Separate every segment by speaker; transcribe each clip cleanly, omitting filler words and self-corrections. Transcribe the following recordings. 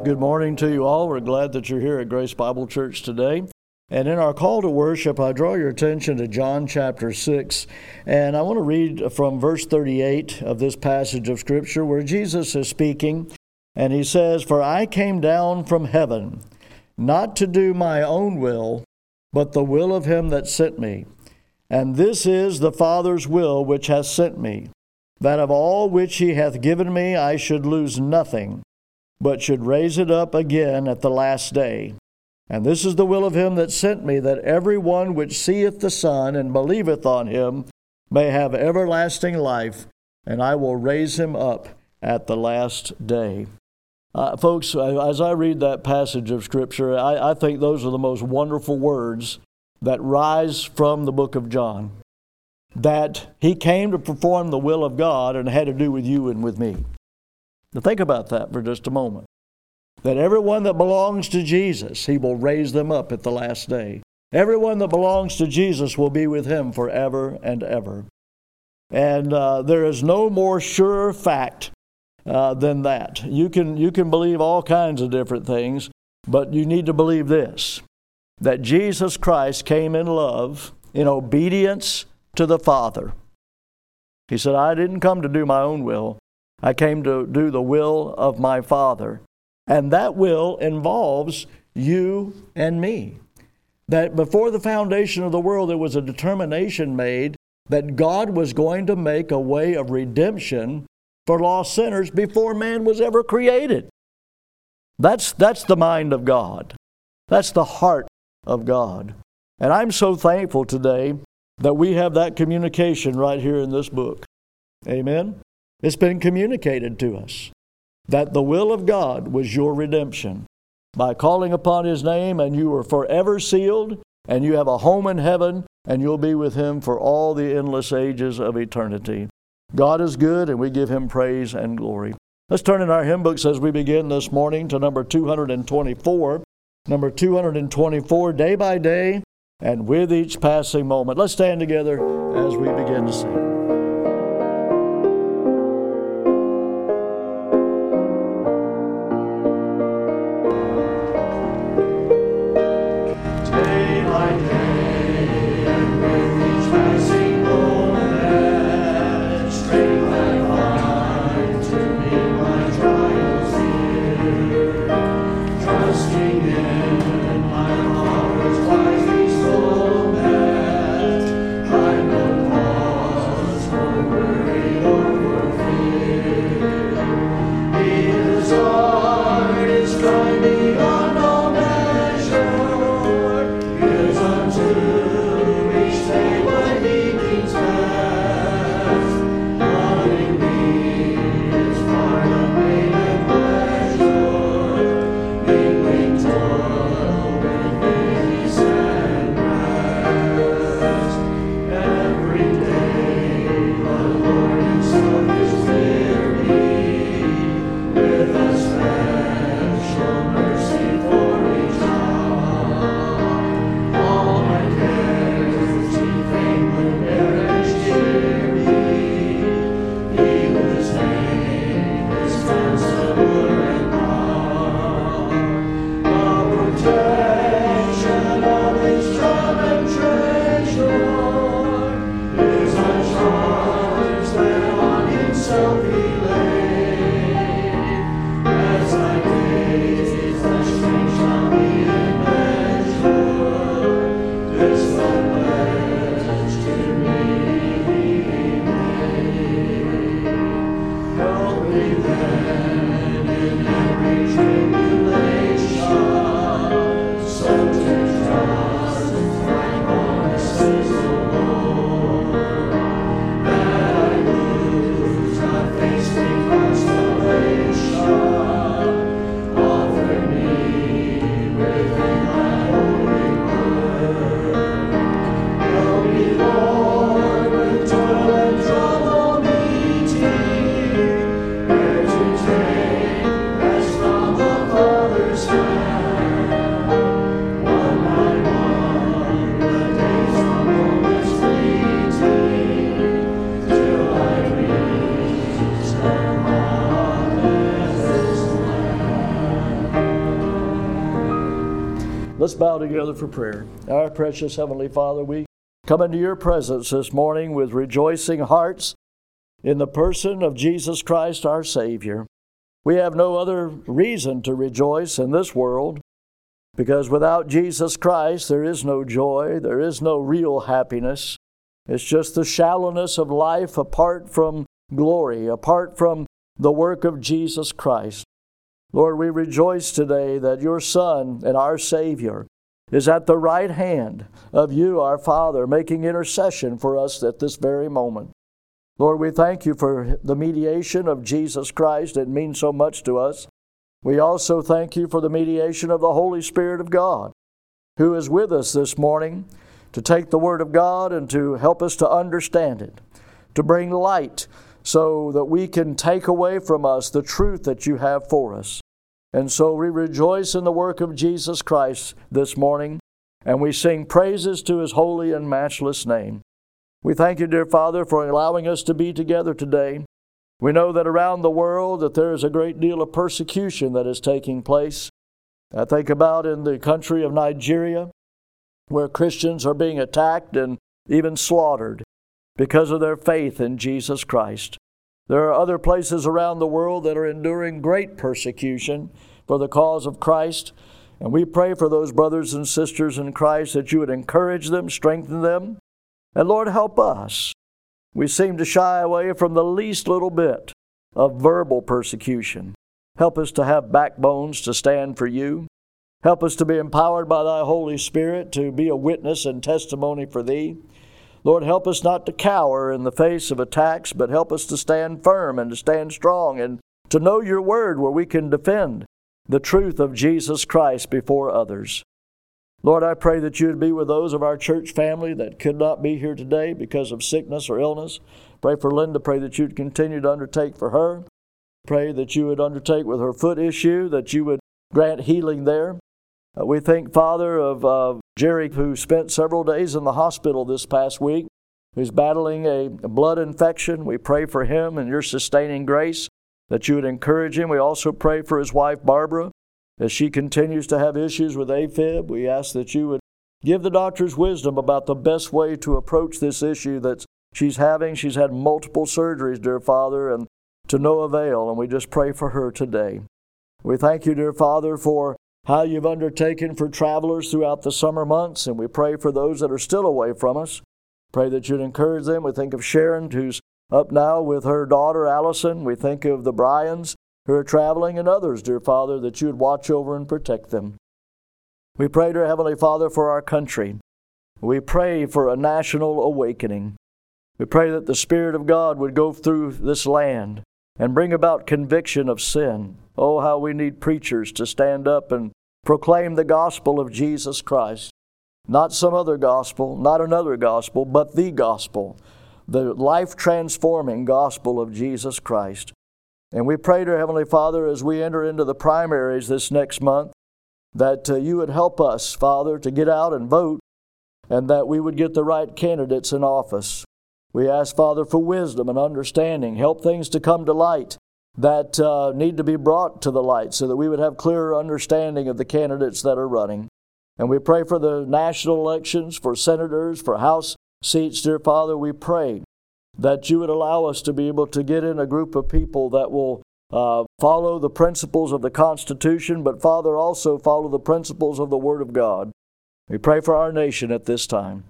Speaker 1: Good morning to you all. We're glad that you're here at Grace Bible Church today. And in our call to worship, I draw your attention to John chapter 6. And I want to read from verse 38 of this passage of Scripture where Jesus is speaking. And he says, "For I came down from heaven, not to do my own will, but the will of him that sent me. And this is the Father's will which hath sent me, that of all which he hath given me I should lose nothing, but should raise it up again at the last day. And this is the will of him that sent me, that every one which seeth the Son and believeth on him may have everlasting life, and I will raise him up at the last day." Folks, as I read that passage of Scripture, I think those are the most wonderful words that rise from the book of John. That he came to perform the will of God and had to do with you and with me. Now think about that for just a moment. That everyone that belongs to Jesus, he will raise them up at the last day. Everyone that belongs to Jesus will be with him forever and ever. And there is no more sure fact than that. You can believe all kinds of different things, but you need to believe this, that Jesus Christ came in love, in obedience to the Father. He said, "I didn't come to do my own will. I came to do the will of my Father." And that will involves you and me. That before the foundation of the world, there was a determination made that God was going to make a way of redemption for lost sinners before man was ever created. That's the mind of God. That's the heart of God. And I'm so thankful today that we have that communication right here in this book. Amen? It's been communicated to us that the will of God was your redemption. By calling upon his name, and you are forever sealed, and you have a home in heaven, and you'll be with him for all the endless ages of eternity. God is good, and we give him praise and glory. Let's turn in our hymn books as we begin this morning to number 224. Number 224, Day by Day, and with each passing moment. Let's stand together as we begin to sing.
Speaker 2: Take
Speaker 1: Let's bow together for prayer. Our precious Heavenly Father, we come into your presence this morning with rejoicing hearts in the person of Jesus Christ, our Savior. We have no other reason to rejoice in this world, because without Jesus Christ, there is no joy, there is no real happiness. It's just the shallowness of life apart from glory, apart from the work of Jesus Christ. Lord, we rejoice today that your Son and our Savior is at the right hand of you, our Father, making intercession for us at this very moment. Lord, we thank you for the mediation of Jesus Christ. It means so much to us. We also thank you for the mediation of the Holy Spirit of God, who is with us this morning to take the Word of God and to help us to understand it, to bring light so that we can take away from us the truth that you have for us. And so we rejoice in the work of Jesus Christ this morning, and we sing praises to His holy and matchless name. We thank you, dear Father, for allowing us to be together today. We know that around the world that there is a great deal of persecution that is taking place. I think about in the country of Nigeria, where Christians are being attacked and even slaughtered because of their faith in Jesus Christ. There are other places around the world that are enduring great persecution for the cause of Christ, and we pray for those brothers and sisters in Christ that you would encourage them, strengthen them, and Lord, help us. We seem to shy away from the least little bit of verbal persecution. Help us to have backbones to stand for you. Help us to be empowered by thy Holy Spirit to be a witness and testimony for thee. Lord, help us not to cower in the face of attacks, but help us to stand firm and to stand strong and to know your word where we can defend the truth of Jesus Christ before others. Lord, I pray that you would be with those of our church family that could not be here today because of sickness or illness. Pray for Linda. Pray that you would continue to undertake for her. Pray that you would undertake with her foot issue, that you would grant healing there. We think, Father, of Jerry, who spent several days in the hospital this past week, who's battling a blood infection. We pray for him and your sustaining grace, that you would encourage him. We also pray for his wife, Barbara, as she continues to have issues with AFib. We ask that you would give the doctors wisdom about the best way to approach this issue that she's having. She's had multiple surgeries, dear Father, and to no avail, and we just pray for her today. We thank you, dear Father, for how you've undertaken for travelers throughout the summer months, and we pray for those that are still away from us. Pray that you'd encourage them. We think of Sharon, who's up now with her daughter, Allison. We think of the Bryans, who are traveling, and others, dear Father, that you would watch over and protect them. We pray, dear Heavenly Father, for our country. We pray for a national awakening. We pray that the Spirit of God would go through this land and bring about conviction of sin. Oh, how we need preachers to stand up and proclaim the gospel of Jesus Christ. Not some other gospel, not another gospel, but the gospel, the life-transforming gospel of Jesus Christ. And we pray, dear Heavenly Father, as we enter into the primaries this next month, that you would help us, Father, to get out and vote, and that we would get the right candidates in office. We ask, Father, for wisdom and understanding. Help things to come to light that need to be brought to the light so that we would have clearer understanding of the candidates that are running. And we pray for the national elections, for senators, for House seats, dear Father. We pray that you would allow us to be able to get in a group of people that will follow the principles of the Constitution, but, Father, also follow the principles of the Word of God. We pray for our nation at this time.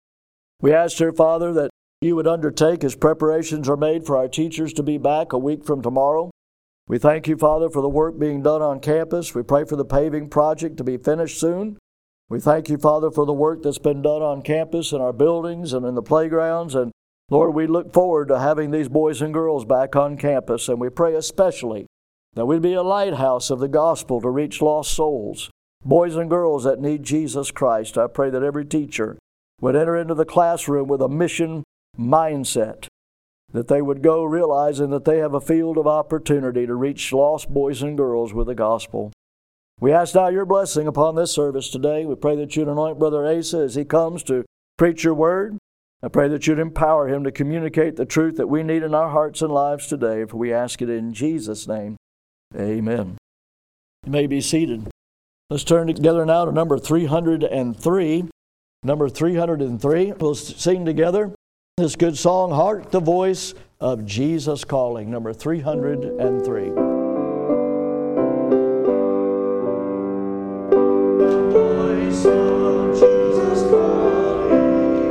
Speaker 1: We ask, dear Father, that you would undertake as preparations are made for our teachers to be back a week from tomorrow. We thank you, Father, for the work being done on campus. We pray for the paving project to be finished soon. We thank you, Father, for the work that's been done on campus in our buildings and in the playgrounds. And Lord, we look forward to having these boys and girls back on campus. And we pray especially that we'd be a lighthouse of the gospel to reach lost souls, boys and girls that need Jesus Christ. I pray that every teacher would enter into the classroom with a mission mindset, that they would go realizing that they have a field of opportunity to reach lost boys and girls with the gospel. We ask now your blessing upon this service today. We pray that you'd anoint Brother Asa as he comes to preach your word. I pray that you'd empower him to communicate the truth that we need in our hearts and lives today, for we ask it in Jesus' name. Amen. You may be seated. Let's turn together now to number 303. Number 303, we'll sing together this good song, Hark the Voice of Jesus Calling, number 303. The voice of Jesus calling.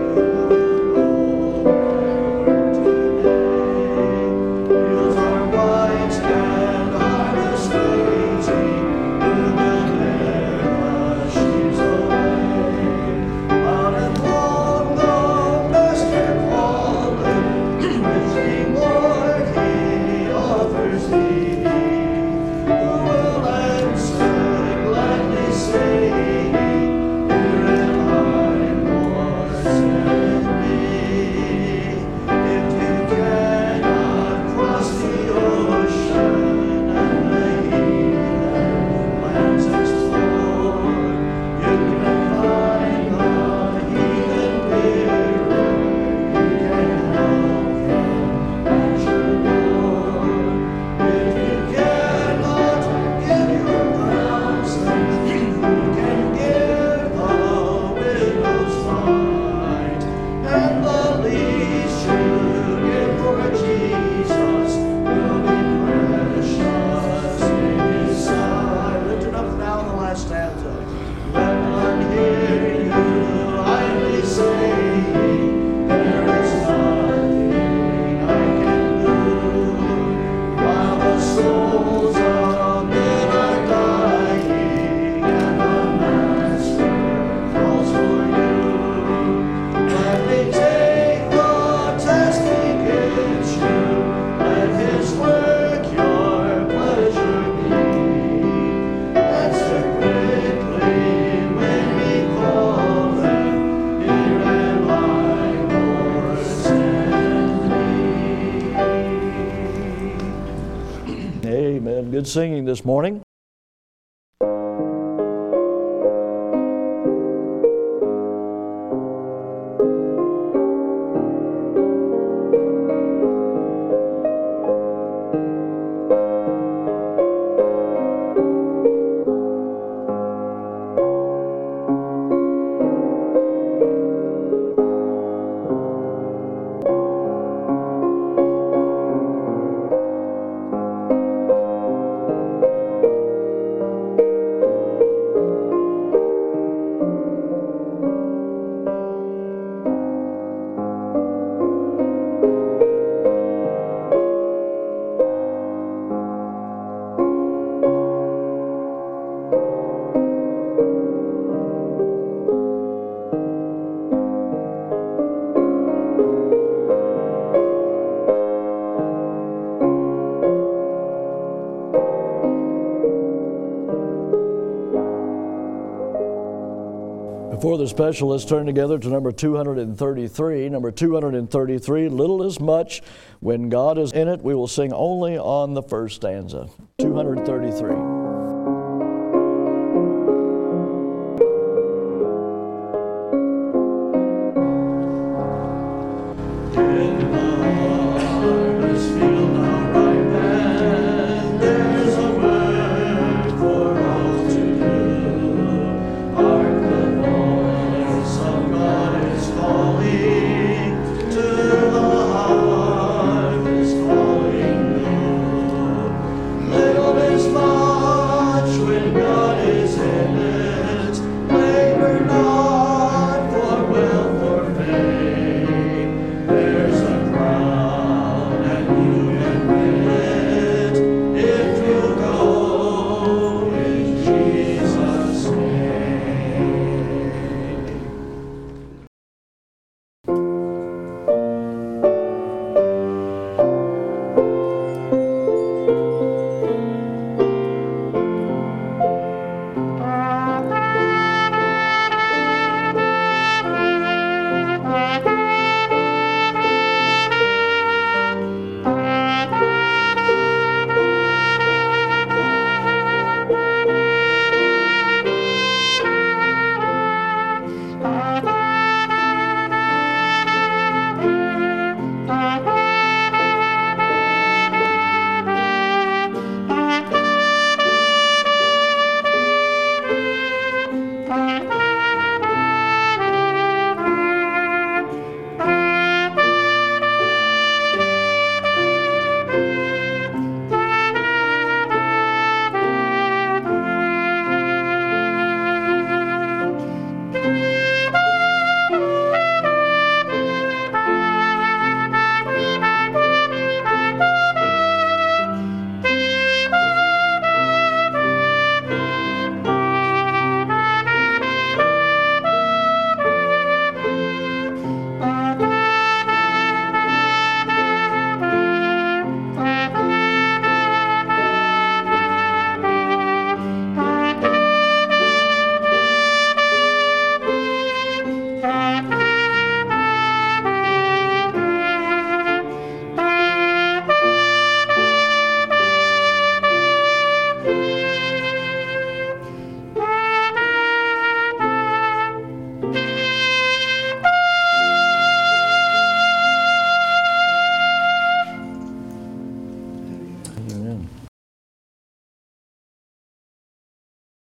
Speaker 1: Amen. Good singing this morning. Before the special, let's turn together to number 233. Number 233, Little is Much. When God is in it, we will sing only on the first stanza. 233.
Speaker 2: Little is much.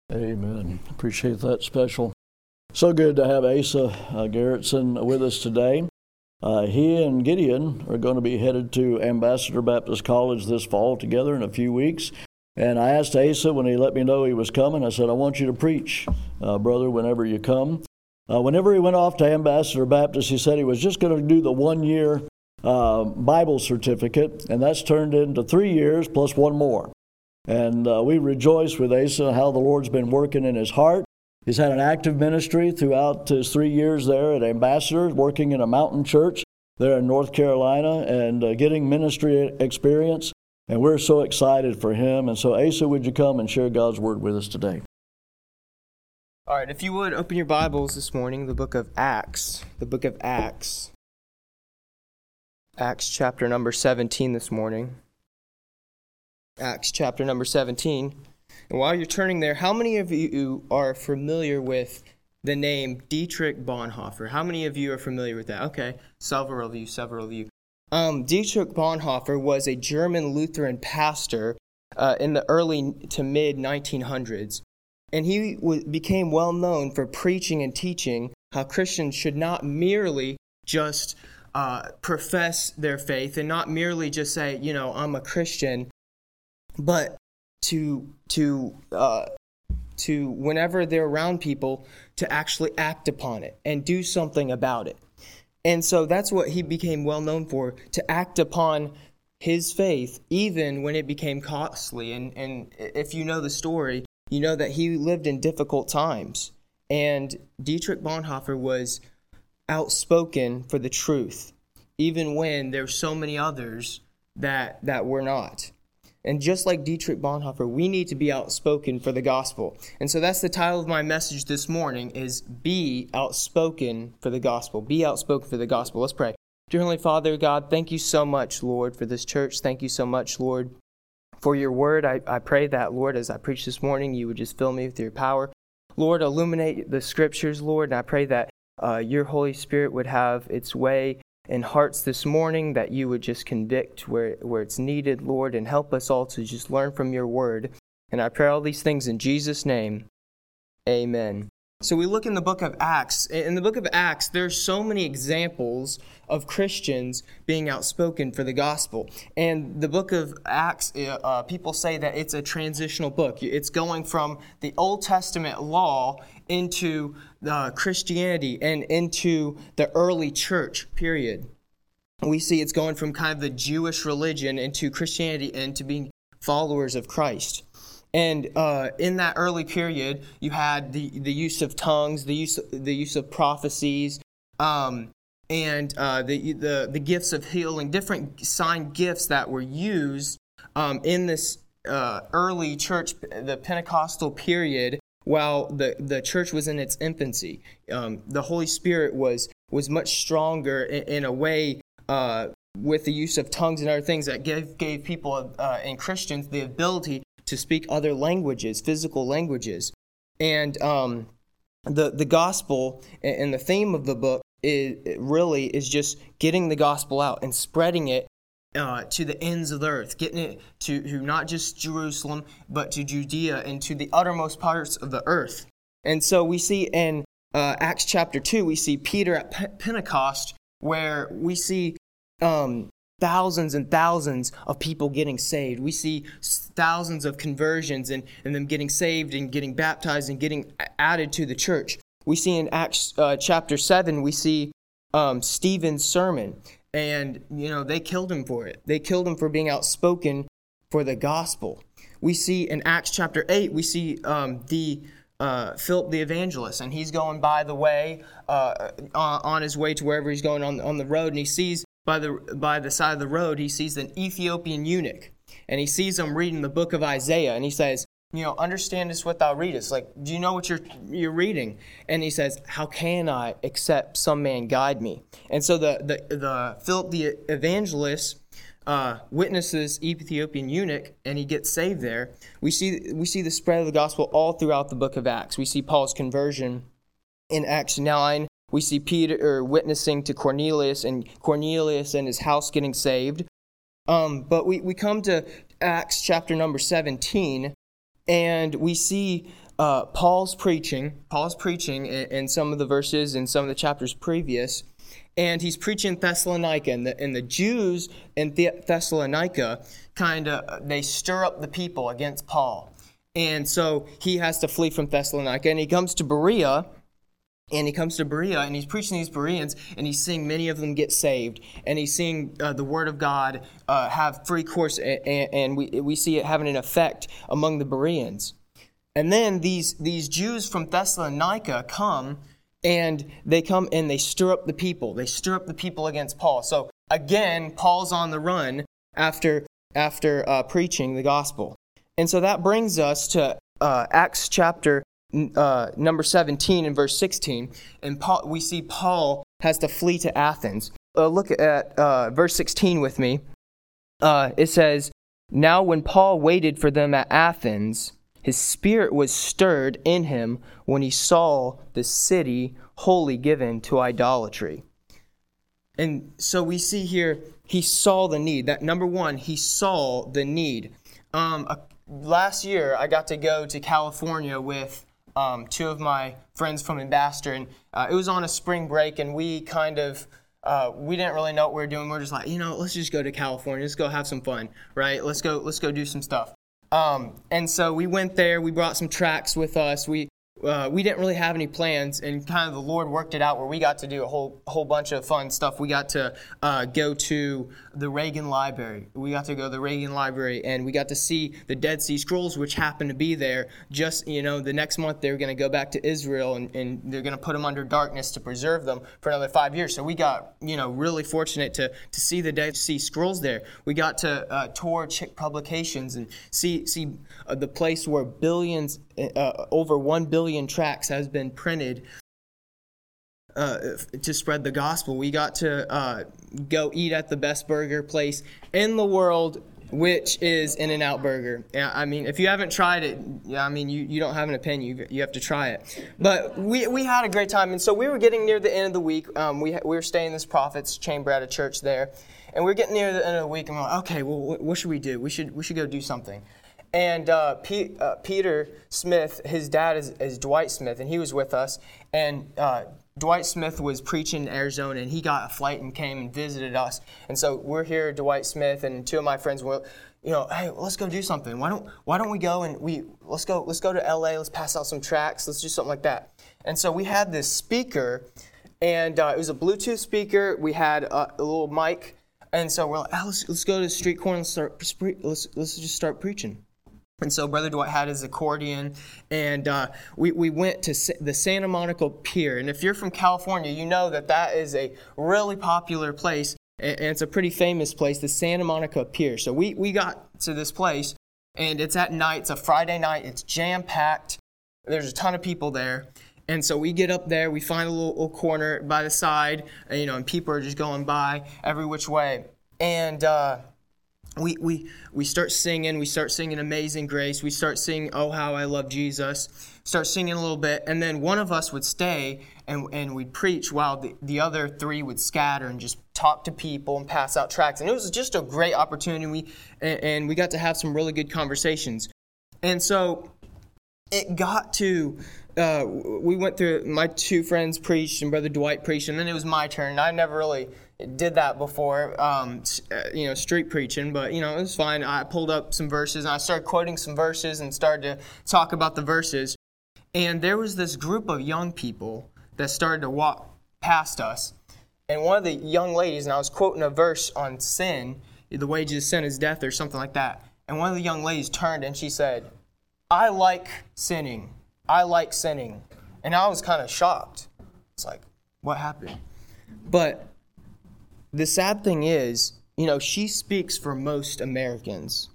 Speaker 1: Amen. Appreciate that special. So good to have Asa Garrettson with us today. He and Gideon are going to be headed to Ambassador Baptist College this fall together in a few weeks. And I asked Asa when he let me know he was coming, I said, I want you to preach, brother, whenever you come. Whenever he went off to Ambassador Baptist, he said he was just going to do the 1-year Bible certificate, and that's turned into 3 years plus one more. And we rejoice with Asa how the Lord's been working in his heart. He's had an active ministry throughout his 3 years there at Ambassador, working in a mountain church there in North Carolina and getting ministry experience. And we're so excited for him. And so, Asa, would you come and share God's word with us today?
Speaker 2: All right, if you would, open your Bibles this morning, the book of Acts. The book of Acts. Acts chapter number 17 this morning. Acts chapter number 17. And while you're turning there, how many of you are familiar with the name Dietrich Bonhoeffer? How many of you are familiar with that? Okay, several of you. Dietrich Bonhoeffer was a German Lutheran pastor in the early to mid 1900s. And he became well known for preaching and teaching how Christians should not merely just profess their faith and not merely just say, I'm a Christian, but to whenever they're around people, to actually act upon it and do something about it. And so that's what he became well known for, to act upon his faith, even when it became costly. And if you know the story, you know that he lived in difficult times. And Dietrich Bonhoeffer was outspoken for the truth, even when there's so many others that were not. And just like Dietrich Bonhoeffer, we need to be outspoken for the gospel. And so that's the title of my message this morning, is Be Outspoken for the Gospel. Be outspoken for the gospel. Let's pray. Dear Heavenly Father, God, thank you so much, Lord, for this church. Thank you so much, Lord, for your word. I pray that, Lord, as I preach this morning, you would just fill me with your power. Lord, illuminate the scriptures, Lord, and I pray that your Holy Spirit would have its way in hearts this morning, that you would just convict where it's needed, Lord, and help us all to just learn from your word. And I pray all these things in Jesus' name. Amen. So we look in the book of Acts. In the book of Acts, there's so many examples of Christians being outspoken for the gospel. And the book of Acts, people say that it's a transitional book. It's going from the Old Testament law into Christianity and into the early church, period. We see it's going from kind of the Jewish religion into Christianity and to being followers of Christ. And in that early period, you had the use of tongues, the use of prophecies, and the gifts of healing, different sign gifts that were used in this early church, the Pentecostal period, while the church was in its infancy. The Holy Spirit was much stronger in a way with the use of tongues and other things that gave people and Christians the ability to speak other languages, physical languages. And the gospel and the theme of the book is just getting the gospel out and spreading it to the ends of the earth, getting it to not just Jerusalem, but to Judea and to the uttermost parts of the earth. And so we see in Acts chapter 2, we see Peter at Pentecost, where we see thousands and thousands of people getting saved. We see thousands of conversions and them getting saved and getting baptized and getting added to the church. We see in Acts chapter 7, we see Stephen's sermon. And, they killed him for it. They killed him for being outspoken for the gospel. We see in Acts chapter 8, we see Philip the evangelist. And he's going by the way, on his way to wherever he's going on the road. And he sees by the side of the road, he sees an Ethiopian eunuch, and he sees him reading the book of Isaiah, and he says, understand this what thou readest. Like, do you know what you're reading? And he says, how can I except some man guide me? And so the Philip the evangelist witnesses Ethiopian eunuch, and he gets saved there. We see the spread of the gospel all throughout the book of Acts. We see Paul's conversion in Acts 9. We see Peter witnessing to Cornelius and his house getting saved. But we come to Acts chapter number 17, and we see Paul's preaching in some of the verses in some of the chapters previous, and he's preaching Thessalonica, and the Jews in Thessalonica they stir up the people against Paul, and so he has to flee from Thessalonica, and he comes to Berea. And he's preaching these Bereans, and he's seeing many of them get saved. And he's seeing the Word of God have free course, and we see it having an effect among the Bereans. And then these Jews from Thessalonica come, and they stir up the people. They stir up the people against Paul. So again, Paul's on the run after preaching the gospel. And so that brings us to Acts chapter number 17 and verse 16, and we see Paul has to flee to Athens. Look at verse 16 with me. It says, "Now when Paul waited for them at Athens, his spirit was stirred in him when he saw the city wholly given to idolatry." And so we see here, he saw the need. That number one, he saw the need. Last year, I got to go to California with two of my friends from Ambassador, and it was on a spring break, and we we didn't really know what we were doing. We were just like, let's just go to California. Let's go have some fun, right? Let's go do some stuff. And so we went there. We brought some tracks with us. We didn't really have any plans, and kind of the Lord worked it out where we got to do a whole bunch of fun stuff. We got to go to the Reagan Library. And we got to see the Dead Sea Scrolls, which happened to be there. Just, the next month they were going to go back to Israel, and they're going to put them under darkness to preserve them for another 5 years. So we got, really fortunate to see the Dead Sea Scrolls there. We got to tour Chick Publications and see the place where over 1 billion tracts has been printed to spread the gospel. We got to go eat at the best burger place in the world, which is In-N-Out Burger. I mean, if you haven't tried it, you don't have an opinion. You have to try it. But we had a great time, and so we were getting near the end of the week. We were staying in this Prophet's Chamber at a church there, and we were getting near the end of the week, and we're like, okay, well, what should we do? We should go do something. And Peter Smith, his dad is Dwight Smith, and he was with us. And Dwight Smith was preaching in Arizona, and he got a flight and came and visited us. And so we're here, Dwight Smith, and two of my friends were, hey, let's go do something. Why don't we go and let's go to LA. Let's pass out some tracts. Let's do something like that. And so we had this speaker, and it was a Bluetooth speaker. We had a little mic, and so we're like, let's go to the street corner and let's just start preaching. And so Brother Dwight had his accordion, and we went to the Santa Monica Pier. And if you're from California, you know that is a really popular place, and it's a pretty famous place, the Santa Monica Pier. So we got to this place, and it's at night. It's a Friday night. It's jam-packed. There's a ton of people there. And so we get up there. We find a little corner by the side, and people are just going by every which way. And we start singing. We start singing Amazing Grace. We start singing Oh How I Love Jesus. Start singing a little bit, and then one of us would stay and we'd preach while the other three would scatter and just talk to people and pass out tracts. And it was just a great opportunity, and we got to have some really good conversations. And so it got to we went through. My two friends preached and Brother Dwight preached, and then it was my turn. I never really did that before, street preaching, but, it was fine. I pulled up some verses, and I started quoting some verses and started to talk about the verses. And there was this group of young people that started to walk past us. And one of the young ladies, and I was quoting a verse on sin, the wages of sin is death or something like that. And one of the young ladies turned and she said, I like sinning. And I was kind of shocked. It's like, what happened? But the sad thing is, she speaks for most Americans.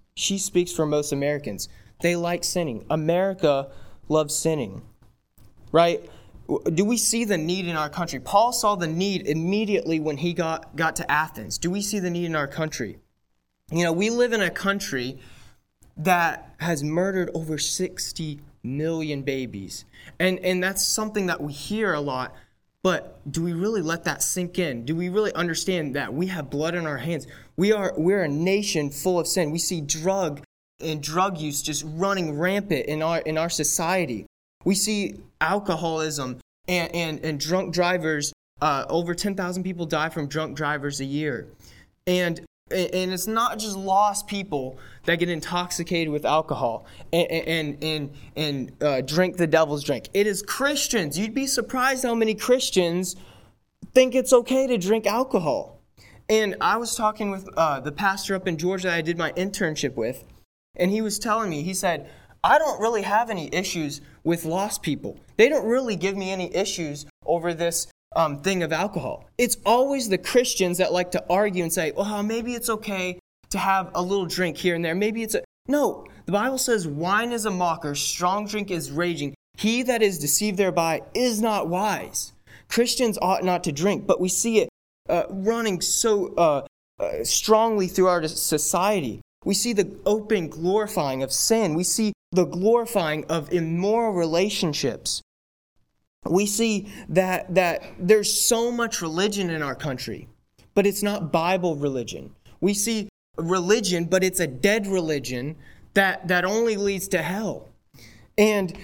Speaker 2: They like sinning. America loves sinning, right? Do we see the need in our country? Paul saw the need immediately when he got to Athens. Do we see the need in our country? We live in a country that has murdered over 60 million babies. And that's something that we hear a lot. But do we really let that sink in? Do we really understand that we have blood in our hands? We're a nation full of sin. We see drug use just running rampant in our society. We see alcoholism and drunk drivers. Over 10,000 people die from drunk drivers a year. And it's not just lost people that get intoxicated with alcohol and drink the devil's drink. It is Christians. You'd be surprised how many Christians think it's okay to drink alcohol. And I was talking with the pastor up in Georgia that I did my internship with, and he was telling me, he said, I don't really have any issues with lost people. They don't really give me any issues over this thing of alcohol. It's always the Christians that like to argue and say, well, maybe it's okay to have a little drink here and there. Maybe it's No, the Bible says wine is a mocker, strong drink is raging. He that is deceived thereby is not wise. Christians ought not to drink, but we see it running so strongly through our society. We see the open glorifying of sin. We see the glorifying of immoral relationships. We see that there's so much religion in our country, but it's not Bible religion. We see religion, but it's a dead religion that only leads to hell. And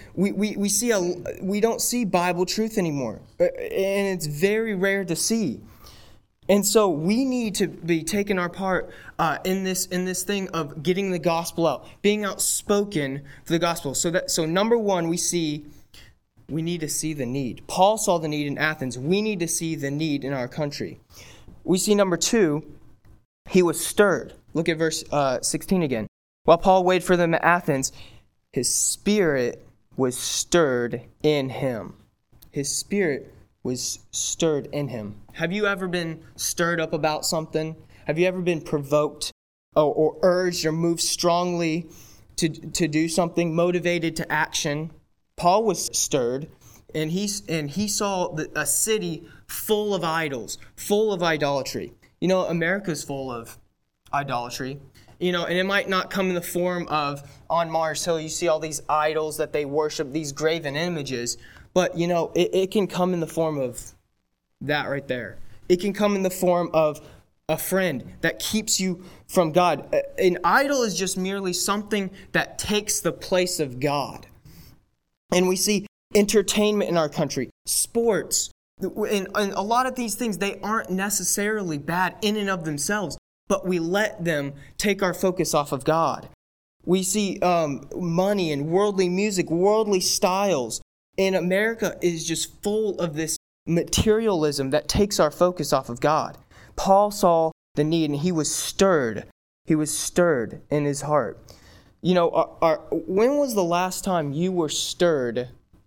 Speaker 2: we don't see Bible truth anymore, and it's very rare to see. And so we need to be taking our part in this thing of getting the gospel out, being outspoken for the gospel. So number one, we need to see the need. Paul saw the need in Athens. We need to see the need in our country. We see number two, he was stirred. Look at verse 16 again. While Paul waited for them at Athens, his spirit was stirred in him. His spirit was stirred in him. Have you ever been stirred up about something? Have you ever been provoked or urged or moved strongly to do something, motivated to action? Paul was stirred, and he saw a city full of idols, full of idolatry. You know, America's full of idolatry. You know, and it might not come in the form of on Mars Hill, you see all these idols that they worship, these graven images. But, you know, it can come in the form of that right there. It can come in the form of a friend that keeps you from God. An idol is just merely something that takes the place of God. And we see entertainment in our country, sports, and a lot of these things, they aren't necessarily bad in and of themselves, but we let them take our focus off of God. We see money and worldly music, worldly styles. And America is just full of this materialism that takes our focus off of God. Paul saw the need, and he was stirred. He was stirred in his heart. You know, when was the last time you were stirred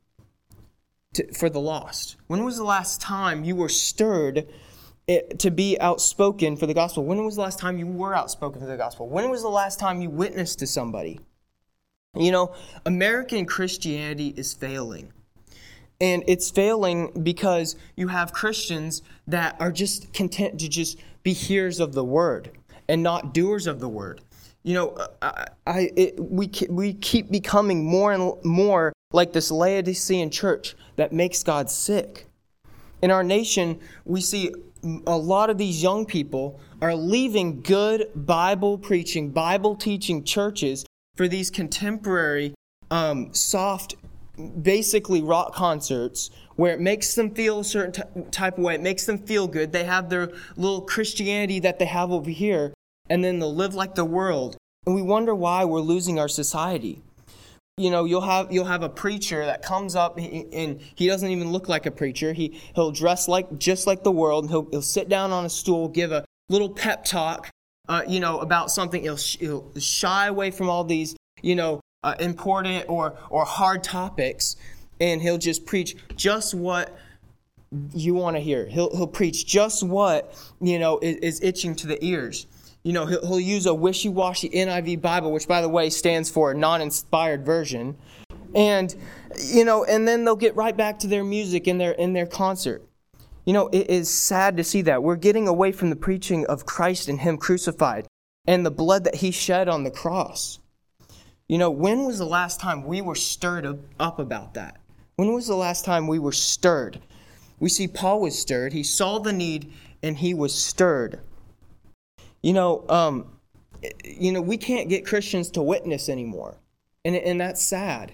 Speaker 2: for the lost? When was the last time you were stirred to be outspoken for the gospel? When was the last time you were outspoken for the gospel? When was the last time you witnessed to somebody? You know, American Christianity is failing. And it's failing because you have Christians that are just content to just be hearers of the word and not doers of the word. You know, we keep becoming more and more like this Laodicean church that makes God sick. In our nation, we see a lot of these young people are leaving good Bible preaching, Bible teaching churches for these contemporary, soft, basically rock concerts where it makes them feel a certain type of way. It makes them feel good. They have their little Christianity that they have over here, and then they'll live like the world. And we wonder why we're losing our society. You know, you'll have a preacher that comes up and he doesn't even look like a preacher. He'll dress just like the world, and he'll sit down on a stool, give a little pep talk, about something. He'll shy away from all these, important or hard topics, and he'll just preach just what you want to hear. He'll preach just what is itching to the ears. He'll use a wishy-washy NIV Bible, which, by the way, stands for a non-inspired version, and then they'll get right back to their music in their concert. It is sad to see that we're getting away from the preaching of Christ and Him crucified and the blood that He shed on the cross. When was the last time we were stirred up about that? When was the last time we were stirred? We see Paul was stirred. He saw the need and he was stirred. We can't get Christians to witness anymore. And that's sad.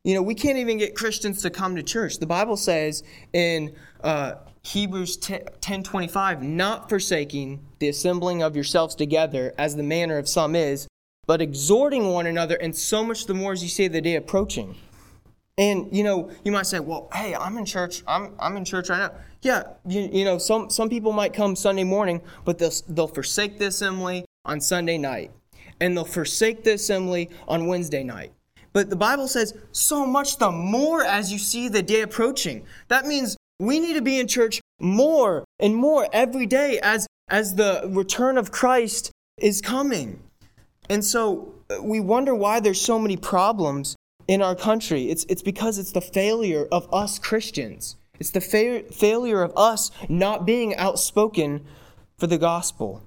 Speaker 2: We can't even get Christians to come to church. The Bible says in Hebrews 10:25, not forsaking the assembling of yourselves together as the manner of some is, but exhorting one another, and so much the more as you see the day approaching. And, you might say, well, hey, I'm in church. I'm in church right now. Yeah, some people might come Sunday morning, but they'll forsake the assembly on Sunday night. And they'll forsake the assembly on Wednesday night. But the Bible says, so much the more as you see the day approaching. That means we need to be in church more and more every day as the return of Christ is coming. And so we wonder why there's so many problems in our country. It's because it's the failure of us Christians. It's the failure of us not being outspoken for the gospel.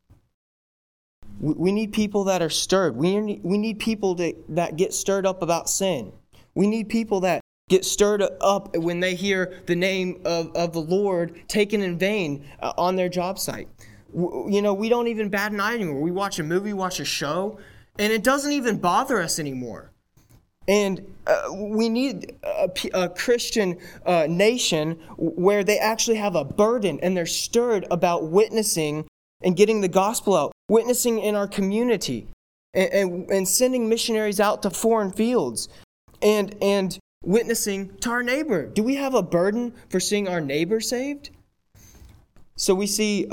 Speaker 2: We need people that are stirred. We need people that get stirred up about sin. We need people that get stirred up when they hear the name of the Lord taken in vain on their job site. We don't even bat an eye anymore. We watch a movie, watch a show, and it doesn't even bother us anymore. And we need a Christian nation where they actually have a burden and they're stirred about witnessing and getting the gospel out, witnessing in our community, and sending missionaries out to foreign fields, and witnessing to our neighbor. Do we have a burden for seeing our neighbor saved? So we see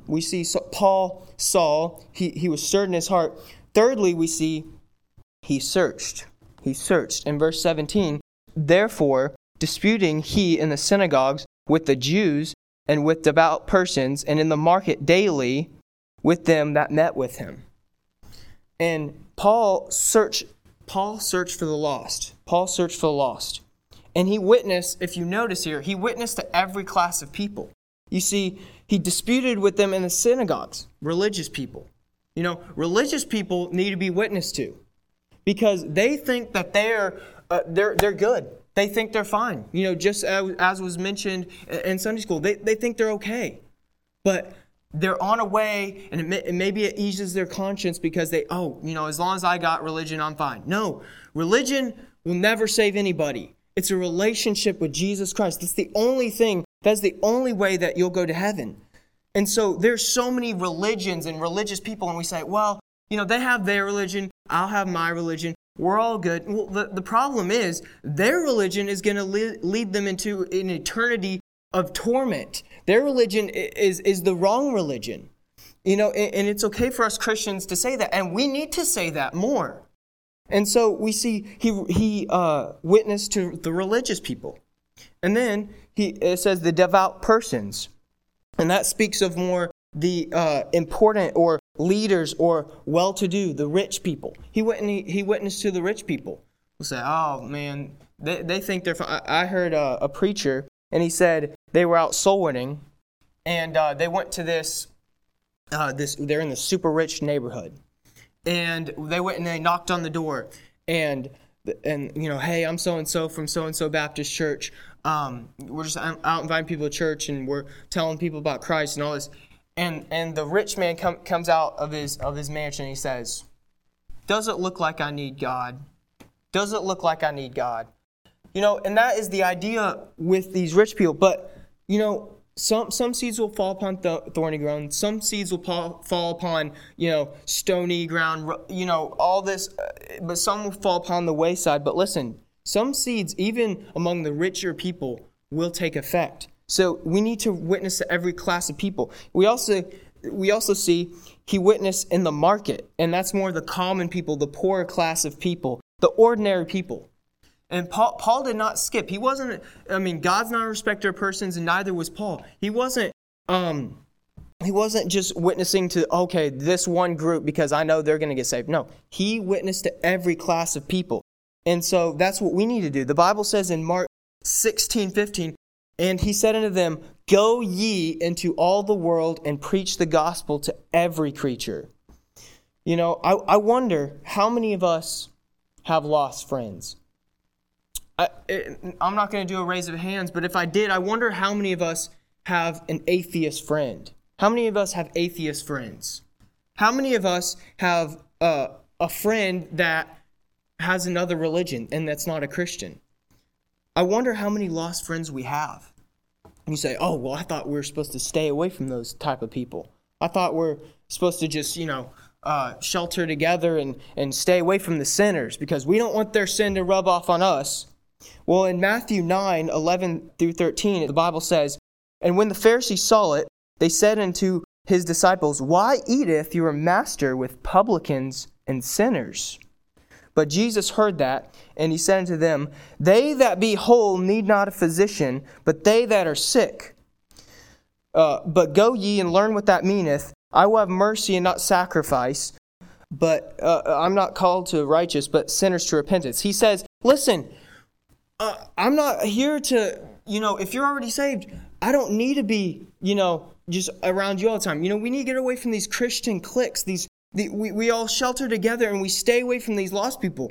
Speaker 2: Saul, he was stirred in his heart. Thirdly, we see he searched. He searched. In verse 17, therefore, disputing he in the synagogues with the Jews and with devout persons, and in the market daily with them that met with him. And Paul searched for the lost. Paul searched for the lost. And he witnessed, if you notice here, he witnessed to every class of people. You see, he disputed with them in the synagogues, religious people. Religious people need to be witnessed to because they think that they're good. They think they're fine. Just as was mentioned in Sunday school, they think they're okay. But they're on a way, and maybe it eases their conscience because as long as I got religion, I'm fine. No, religion will never save anybody. It's a relationship with Jesus Christ. That's the only thing. That's the only way that you'll go to heaven. And so there's so many religions and religious people, and we say, well, they have their religion, I'll have my religion. We're all good. Well, the problem is their religion is going to lead them into an eternity of torment. Their religion is the wrong religion. And it's okay for us Christians to say that, and we need to say that more. And so we see he witnessed to the religious people. And then it says the devout persons. And that speaks of more the important or leaders or well-to-do, the rich people. He witnessed to the rich people. We'll say, oh man, they think they're fine. I heard a preacher, and he said they were out soul winning, and they went to this. They're in the super rich neighborhood, and they went and they knocked on the door, and hey, I'm so and so from so and so Baptist Church. We're just out inviting people to church, and we're telling people about Christ and all this. And the rich man comes out of his mansion, and he says, does it look like I need God? Does it look like I need God? And that is the idea with these rich people. But, some seeds will fall upon thorny ground. Some seeds will fall upon, stony ground, all this. But some will fall upon the wayside. But listen, some seeds, even among the richer people, will take effect. So we need to witness to every class of people. We also see he witnessed in the market, and that's more the common people, the poorer class of people, the ordinary people. And Paul did not skip. He wasn't. God's not a respecter of persons, and neither was Paul. He wasn't just witnessing to this one group because I know they're going to get saved. No, he witnessed to every class of people, and so that's what we need to do. The Bible says in Mark 16:15. And he said unto them, go ye into all the world and preach the gospel to every creature. I wonder how many of us have lost friends. I'm not going to do a raise of hands, but if I did, I wonder how many of us have an atheist friend. How many of us have atheist friends? How many of us have a friend that has another religion and that's not a Christian. I wonder how many lost friends we have. And you say, oh, well, I thought we were supposed to stay away from those type of people. I thought we're supposed to just, shelter together and stay away from the sinners because we don't want their sin to rub off on us. Well, in Matthew 9:11-13, the Bible says, "And when the Pharisees saw it, they said unto his disciples, Why eateth your master with publicans and sinners? But Jesus heard that, and he said unto them, They that be whole need not a physician, but they that are sick. But go ye and learn what that meaneth. I will have mercy and not sacrifice, but I'm not called to righteous, but sinners to repentance." He says, listen, I'm not here to, if you're already saved, I don't need to be, just around you all the time. We need to get away from these Christian cliques. We all shelter together and we stay away from these lost people.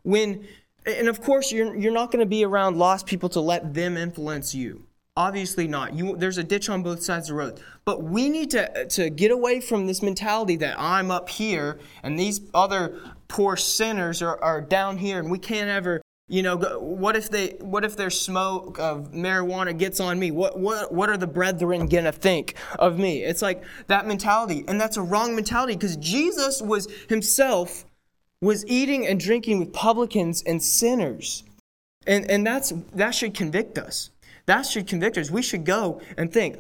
Speaker 2: And of course, you're not going to be around lost people to let them influence you. Obviously not. There's a ditch on both sides of the road. But we need to get away from this mentality that I'm up here and these other poor sinners are down here and we can't ever, what if their smoke of marijuana gets on me? What are the brethren going to think of me? It's like that mentality. And that's a wrong mentality because Jesus himself was eating and drinking with publicans and sinners. And that should convict us. That should convict us. We should go and think,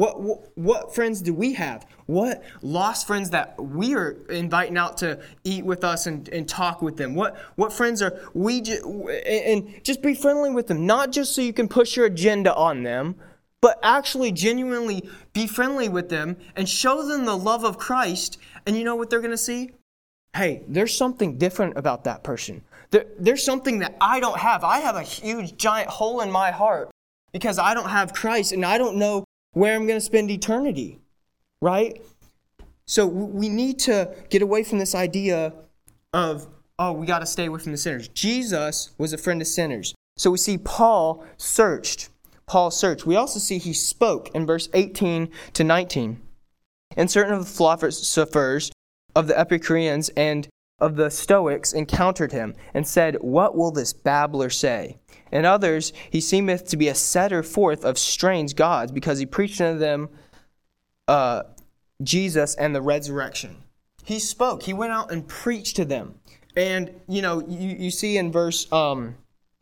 Speaker 2: what friends do we have? What lost friends that we are inviting out to eat with us and talk with them? What friends are we and just be friendly with them, not just so you can push your agenda on them, but actually genuinely be friendly with them and show them the love of Christ. And you know what they're going to see? Hey, there's something different about that person. There's something that I don't have. I have a huge, giant hole in my heart because I don't have Christ and I don't know where I'm going to spend eternity, right? So we need to get away from this idea of, we got to stay away from the sinners. Jesus was a friend of sinners. So we see Paul searched. We also see he spoke in verse 18 to 19. And certain of the philosophers of the Epicureans and of the Stoics encountered him and said, What will this babbler say? And others, he seemeth to be a setter forth of strange gods, because he preached unto them Jesus and the resurrection. He spoke. He went out and preached to them. And, you see in verse 18,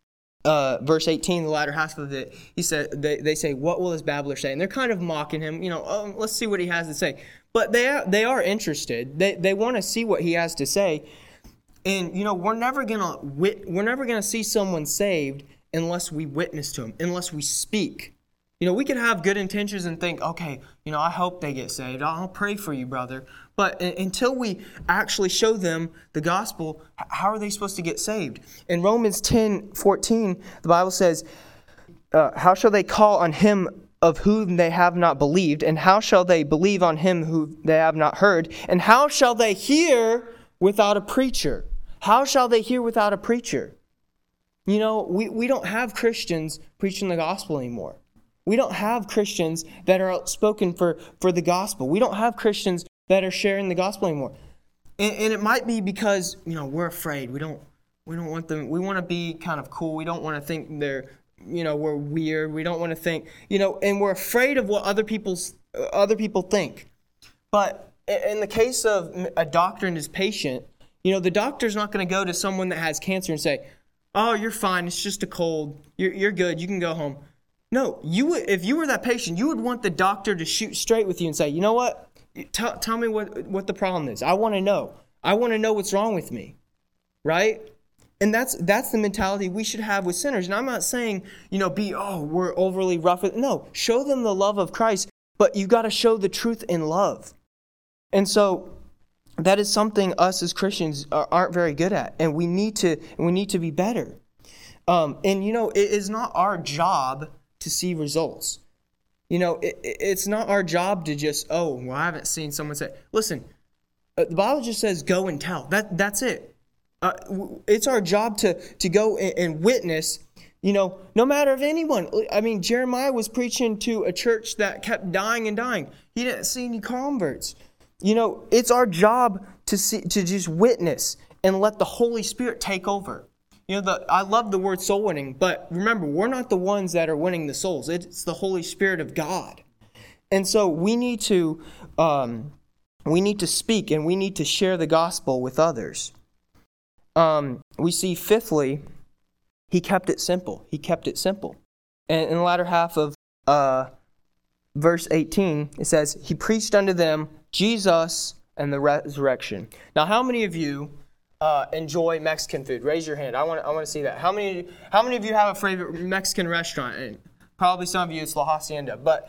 Speaker 2: the latter half of it, he said, they say, What will this babbler say? And they're kind of mocking him, let's see what he has to say. But they are interested. They want to see what he has to say. And, we're never gonna see someone saved unless we witness to him, unless we speak. We could have good intentions and think, okay, I hope they get saved. I'll pray for you, brother. But until we actually show them the gospel, how are they supposed to get saved? In Romans 10:14, the Bible says, How shall they call on him of whom they have not believed? And how shall they believe on him who they have not heard? And how shall they hear without a preacher? How shall they hear without a preacher? We don't have Christians preaching the gospel anymore. We don't have Christians that are outspoken for the gospel. We don't have Christians that are sharing the gospel anymore. And it might be because, we're afraid. We don't want them. We want to be kind of cool. We don't want to think they're, we're weird. We don't want to think, and we're afraid of what other people think. But in the case of a doctor and his patient, the doctor's not going to go to someone that has cancer and say, "Oh, you're fine. It's just a cold. You're good. You can go home." No, if you were that patient, you would want the doctor to shoot straight with you and say, "You know what? Tell me what the problem is. I want to know. I want to know what's wrong with me." Right? And that's the mentality we should have with sinners. And I'm not saying, we're overly rough. No, show them the love of Christ, but you got to show the truth in love. And so that is something us as Christians aren't very good at, and we need to be better. It is not our job to see results. It's not our job to just, I haven't seen someone say. Listen, the Bible just says go and tell. That's it. It's our job to go and witness. No matter if anyone. I mean, Jeremiah was preaching to a church that kept dying and dying. He didn't see any converts. It's our job to just witness and let the Holy Spirit take over. I love the word soul winning, but remember, we're not the ones that are winning the souls. It's the Holy Spirit of God. And so we need to speak and we need to share the gospel with others. We see, fifthly, he kept it simple. He kept it simple. And in the latter half of verse 18, it says, he preached unto them Jesus and the resurrection. Now, how many of you enjoy Mexican food? Raise your hand. I want to see that. How many of you have a favorite Mexican restaurant? And probably some of you it's La Hacienda. But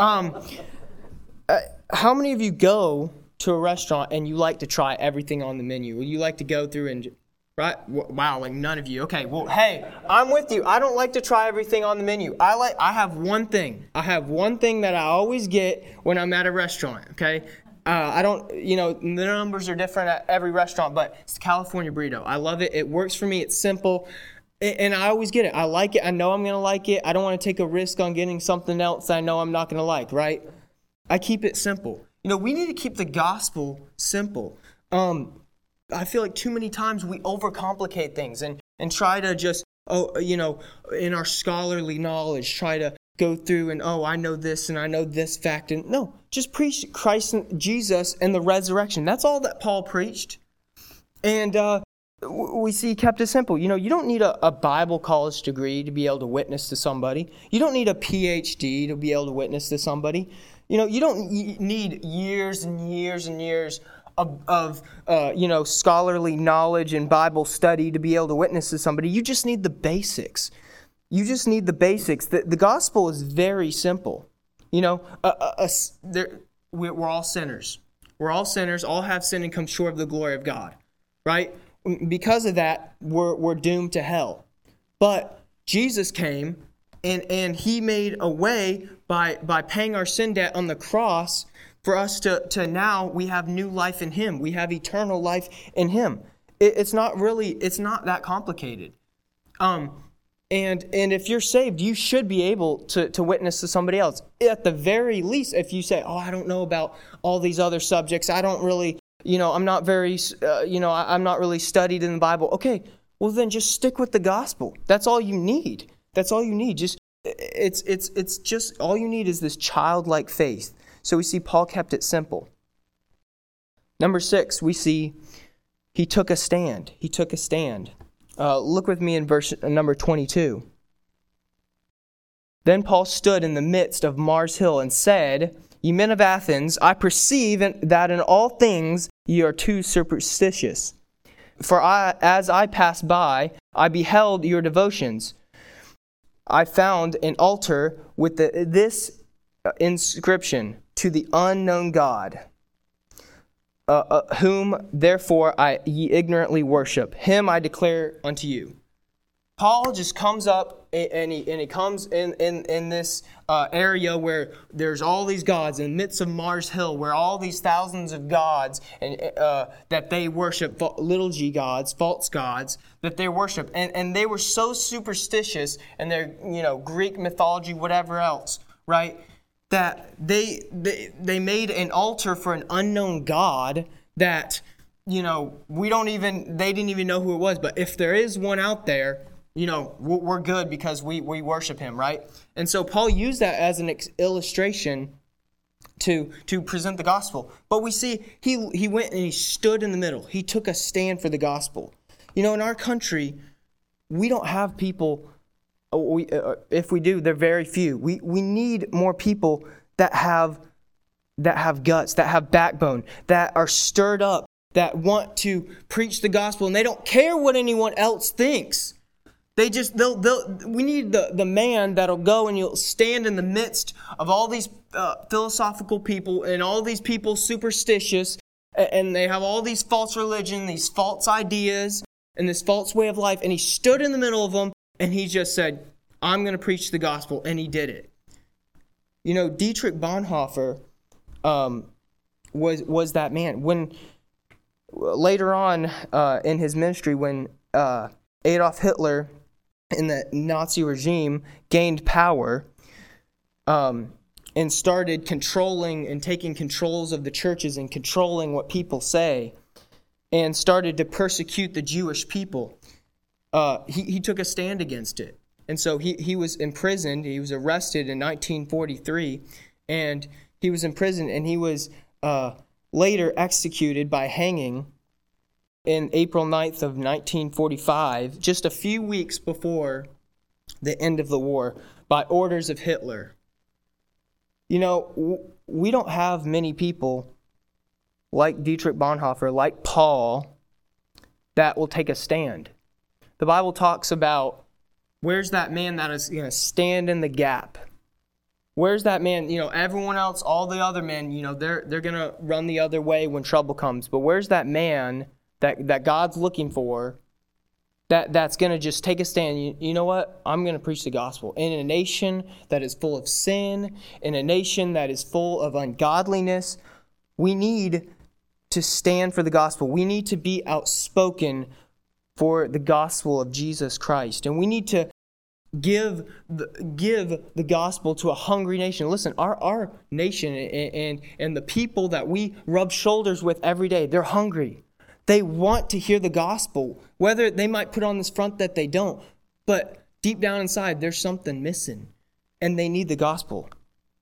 Speaker 2: how many of you go to a restaurant and you like to try everything on the menu? You like to go through and... Right? Wow, like none of you. Okay, well, hey, I'm with you. I don't like to try everything on the menu. I have one thing. I have one thing that I always get when I'm at a restaurant, okay? I don't, the numbers are different at every restaurant, but it's the California burrito. I love it. It works for me. It's simple. And I always get it. I like it. I know I'm going to like it. I don't want to take a risk on getting something else I know I'm not going to like, right? I keep it simple. We need to keep the gospel simple. I feel like too many times we overcomplicate things and try to just, in our scholarly knowledge, try to go through and, I know this and I know this fact. And no, just preach Christ and Jesus and the resurrection. That's all that Paul preached. And we see he kept it simple. You don't need a Bible college degree to be able to witness to somebody. You don't need a PhD to be able to witness to somebody. You don't need years and years and years of scholarly knowledge and Bible study to be able to witness to somebody. You just need the basics. The gospel is very simple. We're all sinners. We're all sinners. All have sinned and come short of the glory of God, right? Because of that, we're doomed to hell. But Jesus came and he made a way by paying our sin debt on the cross. For us to now, we have new life in him. We have eternal life in him. It's not that complicated. And if you're saved, you should be able to witness to somebody else. At the very least, if you say, I don't know about all these other subjects. I don't really, I'm not very, I'm not really studied in the Bible. Okay, well then just stick with the gospel. That's all you need. It's just all you need is this childlike faith. So we see Paul kept it simple. Number 6, we see he took a stand. Look with me in verse number 22. Then Paul stood in the midst of Mars Hill and said, Ye men of Athens, I perceive that in all things ye are too superstitious. For as I passed by, I beheld your devotions. I found an altar with this inscription, to the unknown God, whom therefore ye ignorantly worship. Him I declare unto you. Paul just comes up and he comes in this area where there's all these gods in the midst of Mars Hill, where all these thousands of gods and that they worship, little g gods, false gods that they worship, and they were so superstitious in their Greek mythology, whatever else, right? That they made an altar for an unknown God that, they didn't even know who it was. But if there is one out there, we're good because we worship him, right? And so Paul used that as an illustration to present the gospel. But we see he went and he stood in the middle. He took a stand for the gospel. In our country, we don't have people... if we do, they're very few. We need more people that have guts, that have backbone, that are stirred up, that want to preach the gospel, and they don't care what anyone else thinks. We need the man that'll go and you'll stand in the midst of all these philosophical people and all these people superstitious, and they have all these false religion, these false ideas, and this false way of life, and he stood in the middle of them. And he just said, I'm going to preach the gospel. And he did it. Dietrich Bonhoeffer was that man. When later on in his ministry, when Adolf Hitler in the Nazi regime gained power and started controlling and taking controls of the churches and controlling what people say, and started to persecute the Jewish people, he took a stand against it. And so he was imprisoned. He was arrested in 1943, and he was imprisoned, and he was later executed by hanging in April 9th of 1945, just a few weeks before the end of the war, by orders of Hitler. You know, we don't have many people like Dietrich Bonhoeffer, like Paul, that will take a stand. The Bible talks about, where's that man that is going to stand in the gap? Where's that man? You know, everyone else, all the other men, you know, they're going to run the other way when trouble comes. But where's that man that God's looking for that's going to just take a stand? You know what? I'm going to preach the gospel. In a nation that is full of sin, in a nation that is full of ungodliness, we need to stand for the gospel. We need to be outspoken for the gospel of Jesus Christ. And we need to give the gospel to a hungry nation. Listen, our nation and the people that we rub shoulders with every day, they're hungry. They want to hear the gospel. Whether they might put on this front that they don't, but deep down inside, there's something missing, and they need the gospel.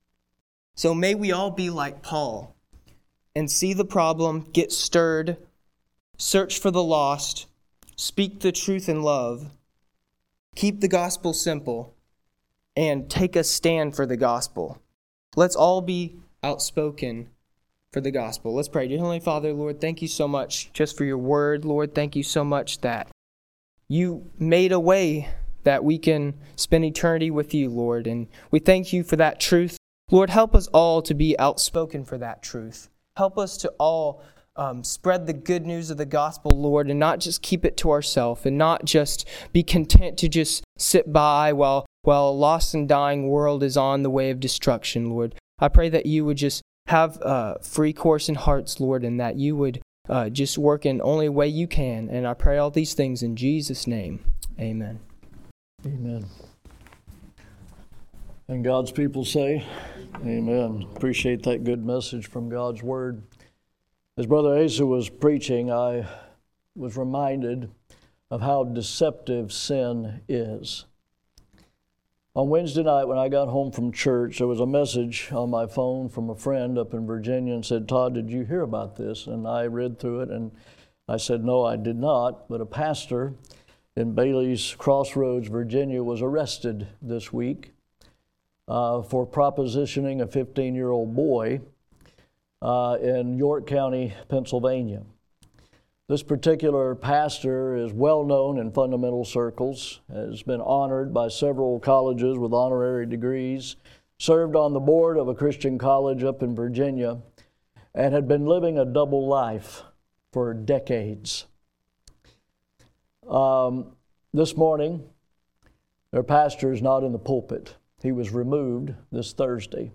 Speaker 2: So may we all be like Paul and see the problem, get stirred, search for the lost, speak the truth in love, keep the gospel simple, and take a stand for the gospel. Let's all be outspoken for the gospel. Let's pray. Dear Heavenly Father, Lord, thank you so much just for your word. Lord, thank you so much that you made a way that we can spend eternity with you, Lord. And we thank you for that truth. Lord, help us all to be outspoken for that truth. Help us to all spread the good news of the gospel, Lord, and not just keep it to ourselves, and not just be content to just sit by while a lost and dying world is on the way of destruction, Lord. I pray that you would just have free course in hearts, Lord, and that you would just work in only way you can. And I pray all these things in Jesus' name. Amen.
Speaker 1: Amen. And God's people say, amen. Appreciate that good message from God's Word. As Brother Asa was preaching, I was reminded of how deceptive sin is. On Wednesday night when I got home from church, there was a message on my phone from a friend up in Virginia and said, "Todd, did you hear about this?" And I read through it and I said, "No, I did not." But a pastor in Bailey's Crossroads, Virginia, was arrested this week for propositioning a 15-year-old boy in York County, Pennsylvania. This particular pastor is well known in fundamental circles, has been honored by several colleges with honorary degrees, served on the board of a Christian college up in Virginia, and had been living a double life for decades. This morning, their pastor is not in the pulpit. He was removed this Thursday.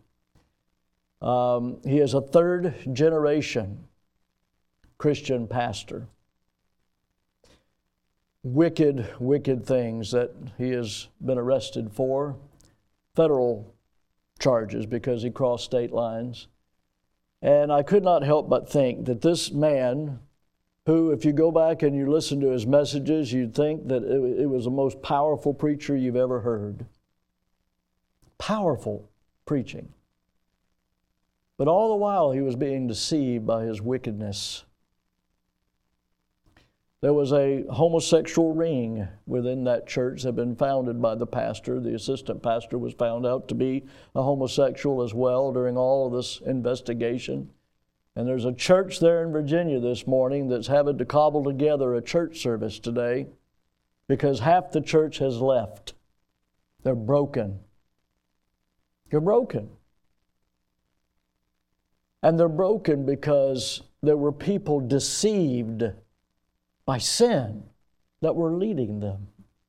Speaker 1: He is a third-generation Christian pastor. Wicked, wicked things that he has been arrested for. Federal charges because he crossed state lines. And I could not help but think that this man, who, if you go back and you listen to his messages, you'd think that it was the most powerful preacher you've ever heard. Powerful preaching. But all the while he was being deceived by his wickedness. There was a homosexual ring within that church that had been founded by the pastor. The assistant pastor was found out to be a homosexual as well during all of this investigation. And there's a church there in Virginia this morning that's having to cobble together a church service today because half the church has left. They're broken. They're broken. And they're broken because there were people deceived by sin that were leading them.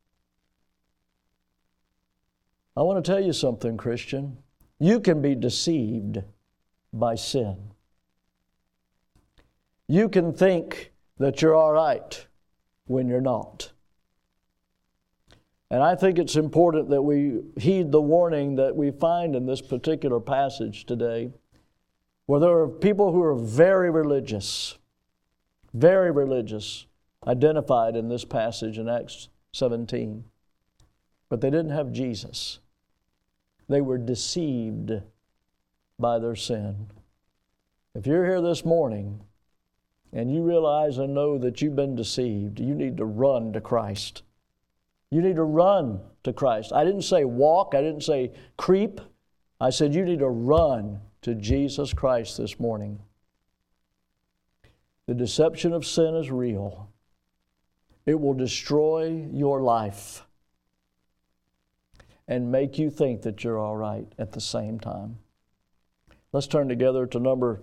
Speaker 1: I want to tell you something, Christian. You can be deceived by sin. You can think that you're all right when you're not. And I think it's important that we heed the warning that we find in this particular passage today, where there are people who are very religious, very religious, identified in this passage in Acts 17. But they didn't have Jesus. They were deceived by their sin. If you're here this morning and you realize and know that you've been deceived, you need to run to Christ. You need to run to Christ. I didn't say walk. I didn't say creep. I said you need to run to Jesus Christ this morning. The deception of sin is real. It will destroy your life and make you think that you're all right at the same time. Let's turn together to number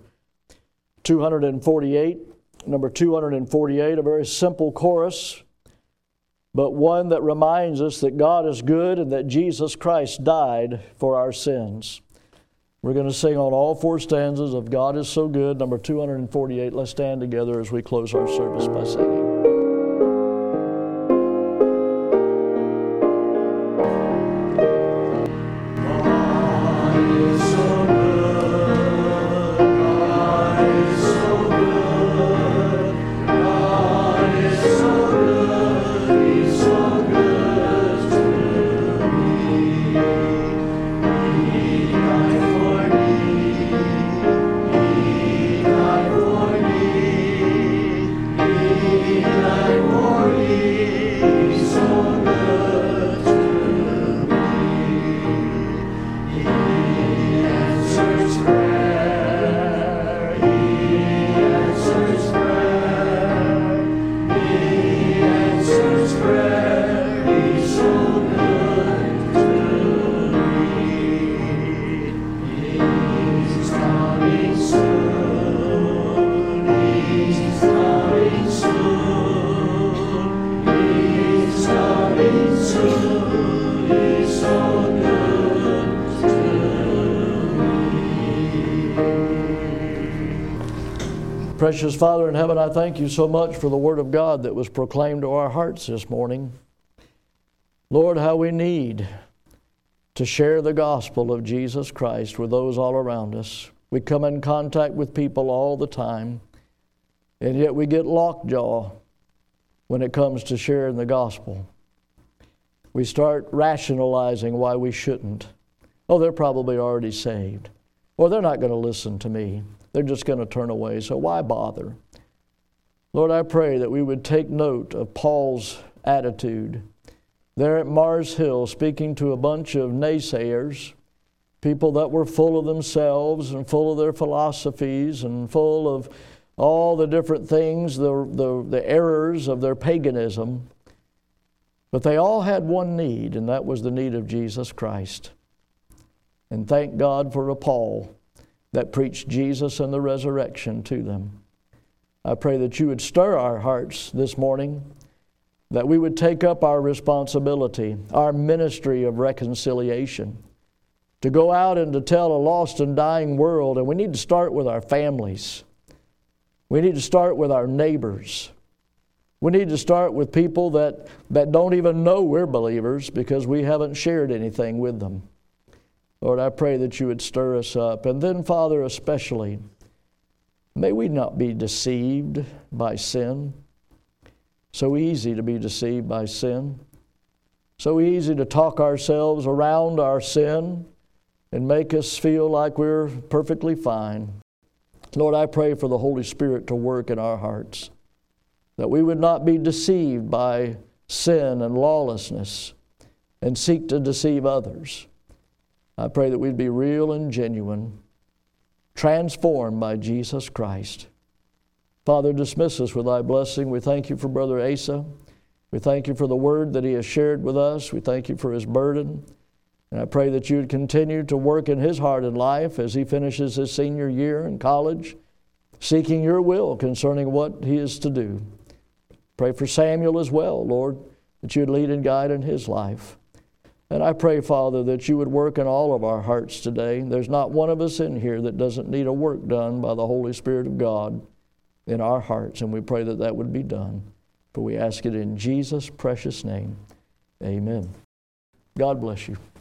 Speaker 1: 248. Number 248, a very simple chorus, but one that reminds us that God is good and that Jesus Christ died for our sins. We're going to sing on all four stanzas of God is So Good, number 248. Let's stand together as we close our service by singing. Precious Father in heaven, I thank you so much for the Word of God that was proclaimed to our hearts this morning. Lord, how we need to share the gospel of Jesus Christ with those all around us. We come in contact with people all the time, and yet we get lockjaw when it comes to sharing the gospel. We start rationalizing why we shouldn't. Oh, they're probably already saved. Or they're not going to listen to me. They're just going to turn away, so why bother? Lord, I pray that we would take note of Paul's attitude there at Mars Hill, speaking to a bunch of naysayers, people that were full of themselves and full of their philosophies and full of all the different things, the errors of their paganism. But they all had one need, and that was the need of Jesus Christ. And thank God for a Paul that preached Jesus and the resurrection to them. I pray that you would stir our hearts this morning, that we would take up our responsibility, our ministry of reconciliation, to go out and to tell a lost and dying world. And we need to start with our families. We need to start with our neighbors. We need to start with people that don't even know we're believers because we haven't shared anything with them. Lord, I pray that you would stir us up. And then, Father, especially, may we not be deceived by sin. So easy to be deceived by sin. So easy to talk ourselves around our sin and make us feel like we're perfectly fine. Lord, I pray for the Holy Spirit to work in our hearts, that we would not be deceived by sin and lawlessness and seek to deceive others. I pray that we'd be real and genuine, transformed by Jesus Christ. Father, dismiss us with thy blessing. We thank you for Brother Asa. We thank you for the word that he has shared with us. We thank you for his burden. And I pray that you would continue to work in his heart and life as he finishes his senior year in college, seeking your will concerning what he is to do. Pray for Samuel as well, Lord, that you would lead and guide in his life. And I pray, Father, that you would work in all of our hearts today. There's not one of us in here that doesn't need a work done by the Holy Spirit of God in our hearts, and we pray that that would be done. For we ask it in Jesus' precious name. Amen. God bless you.